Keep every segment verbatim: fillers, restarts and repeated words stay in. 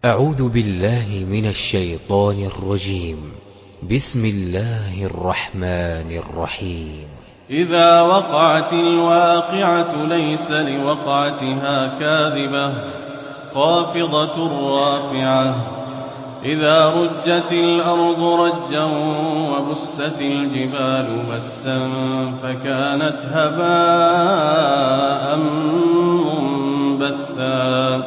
أعوذ بالله من الشيطان الرجيم. بسم الله الرحمن الرحيم. إذا وقعت الواقعة ليس لوقعتها كاذبة خافضة رافعة إذا رجت الأرض رجا وبست الجبال بسا فكانت هباء منبثا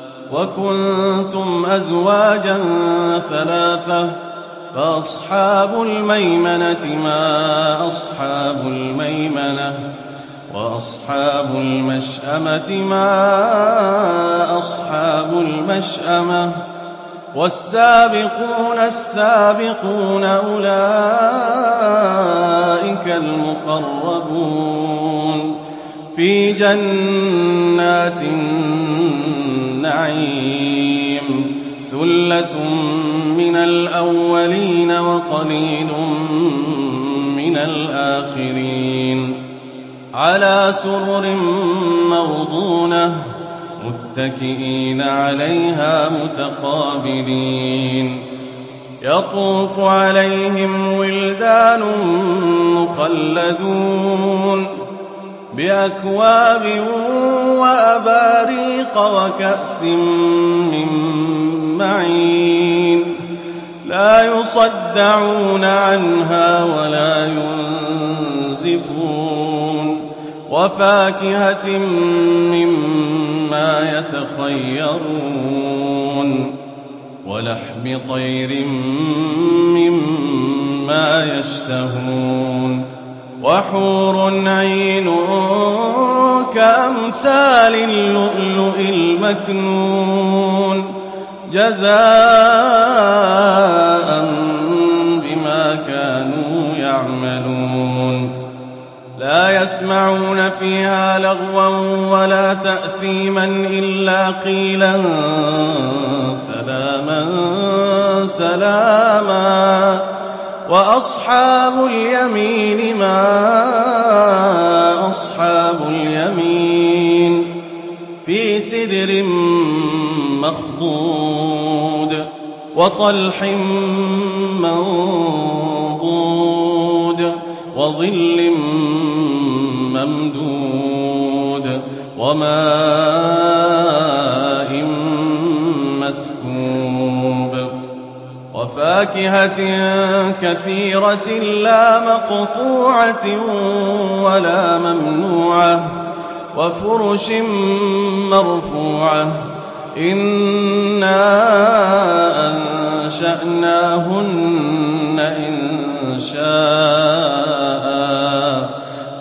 وكنتم أزواجا ثلاثة فأصحاب الميمنة ما أصحاب الميمنة وأصحاب المشأمة ما أصحاب المشأمة والسابقون السابقون أولئك المقربون في جنات النعيم ثلة من الأولين وقليل من الآخرين على سرر موضونة متكئين عليها متقابلين يطوف عليهم ولدان مخلدون بأكواب وأباريق وكأس من معين لا يصدعون عنها ولا ينزفون وفاكهة مما يتخيرون ولحم طير مما يشتهون وحور عين كأمثال اللؤلؤ المكنون جزاء بما كانوا يعملون لا يسمعون فيها لغوا ولا تأثيما إلا قيلا سلاما سلاما وأصحاب اليمين ما أصحاب اليمين في سدر مخضود وطلح منضود وظل ممدود وماء مسكوب وفاكهة كثيرة لا مقطوعة ولا ممنوعة وفرش مرفوعة إنا أنشأناهن إنشاء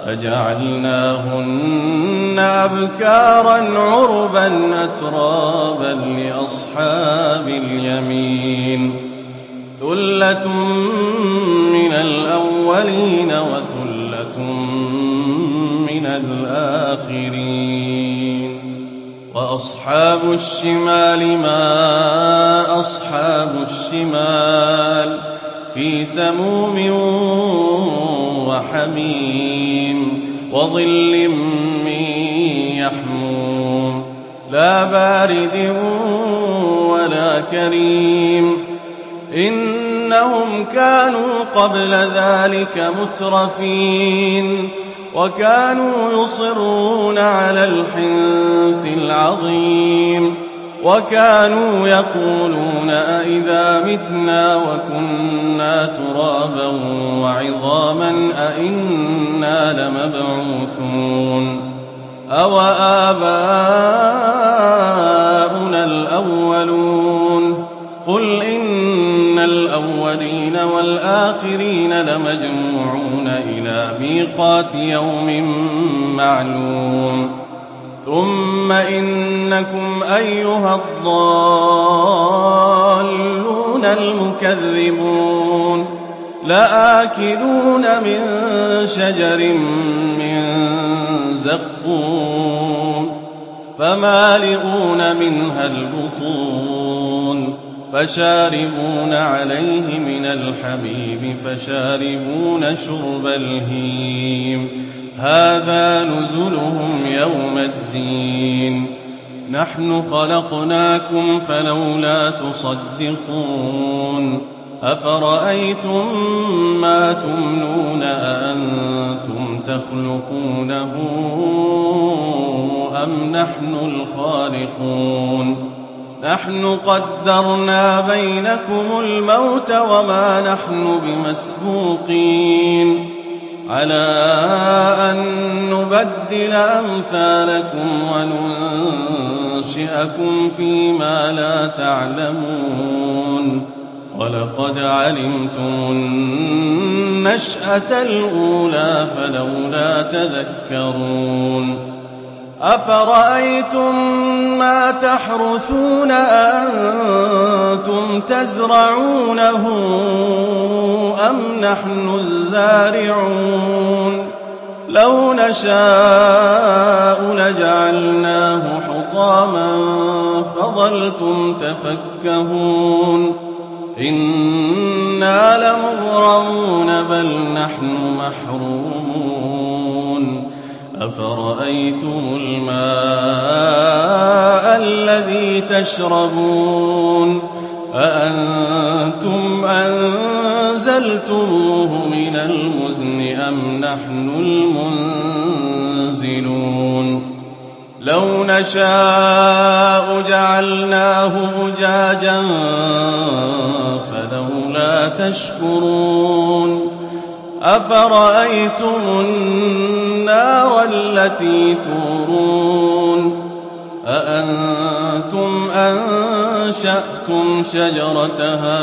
فجعلناهن أبكارا عربا أترابا لأصحاب اليمين ثلة من الأولين وثلة من الآخرين وأصحاب الشمال ما أصحاب الشمال في سموم وحميم وظل من يحموم لا بارد ولا كريم إنهم كانوا قبل ذلك مترفين وكانوا يصرون على الحنث العظيم وكانوا يقولون أئذا متنا وكنا ترابا وعظاما أئنا لمبعوثون أو آباؤنا الأولون قل إن الأولين والآخرين لمجموعون إلى ميقات يوم معلوم ثم إنكم أيها الضالون المكذبون لآكلون من شجر من زقوم فمالئون منها البطون فشاربون عليه من الحميم فشاربون شرب الهيم هذا نزلهم يوم الدين نحن خلقناكم فلولا تصدقون أفرأيتم ما تمنون أأنتم تخلقونه أم نحن الخالقون نحن قدرنا بينكم الموت وما نحن بمسبوقين على أن نبدل أمثالكم وننشئكم فيما لا تعلمون ولقد علمتم النشأة الأولى فلولا تذكرون أفرأيتم ما تحرثون أأنتم تزرعونه أم نحن الزارعون لو نشاء لجعلناه حطاما فظلتم تفكهون إنا لمغرمون بل نحن محرومون أفرأيتم الماء الذي تشربون أأنتم أنزلتموه من المزن أم نحن المنزلون لو نشاء جعلناه أجاجا فلولا تشكرون أفرأيتم النار التي تورون أأنتم أنشأتم شجرتها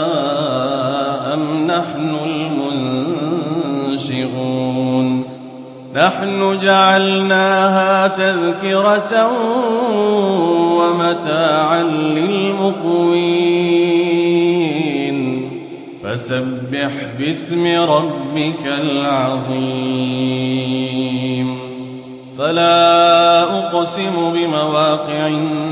أم نحن المنشئون نحن جعلناها تذكرة ومتاعا للمقوين فسبح باسم ربك العظيم فلا أقسم بمواقع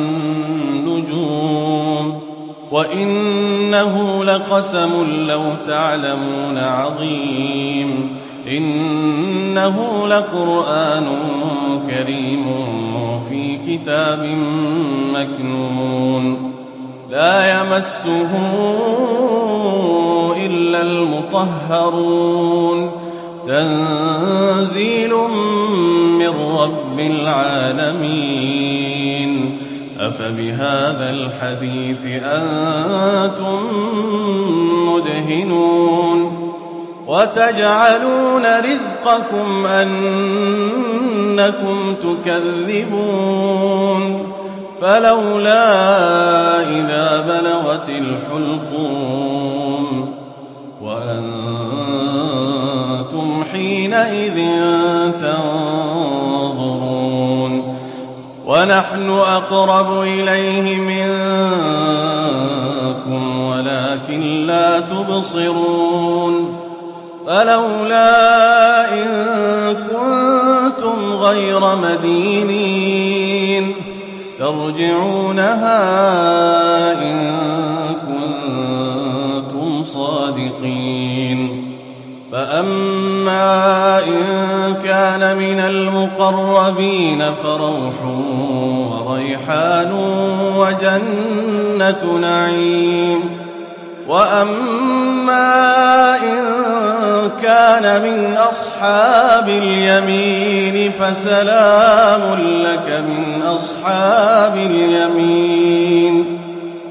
النجوم وإنه لقسم لو تعلمون عظيم إنه لقرآن كريم في كتاب مكنون لا يمسه إلا المطهرون تنزيل من رب العالمين أفبهذا الحديث أنتم مدهنون وتجعلون رزقكم أنكم تكذبون فلولا إذا بلغت الحلقوم وأنتم حينئذ تنظرون ونحن أقرب إليه منكم ولكن لا تبصرون فلولا إن كنتم غير مدينين ترجعونها إن كنتم صادقين فأما إن كان من المقربين فروح وريحان وجنة نعيم وأما إن كان من أصحاب اليمين فسلام لك من أصحاب اليمين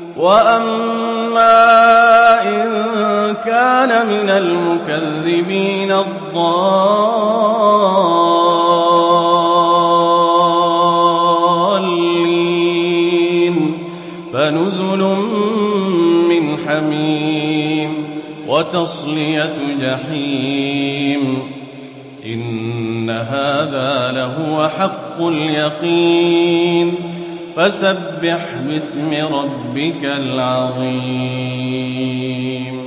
وأما إن كان من المكذبين الضالين فنزل من حميم وتصلية جحيم إن هذا لهو حق اليقين فسبح باسم ربك العظيم